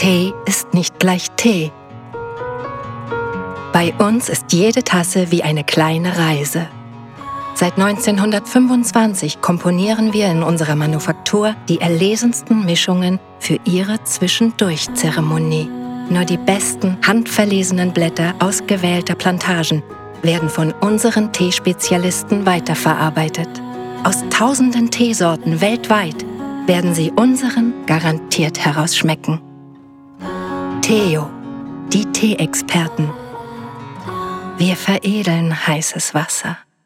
Tee ist nicht gleich Tee. Bei uns ist jede Tasse wie eine kleine Reise. Seit 1925 komponieren wir in unserer Manufaktur die erlesensten Mischungen für Ihre Zwischendurch-Zeremonie. Nur die besten, handverlesenen Blätter ausgewählter Plantagen werden von unseren Teespezialisten weiterverarbeitet. Aus tausenden Teesorten weltweit werden Sie unseren garantiert herausschmecken. Theo, die Teeexperten. Wir veredeln heißes Wasser.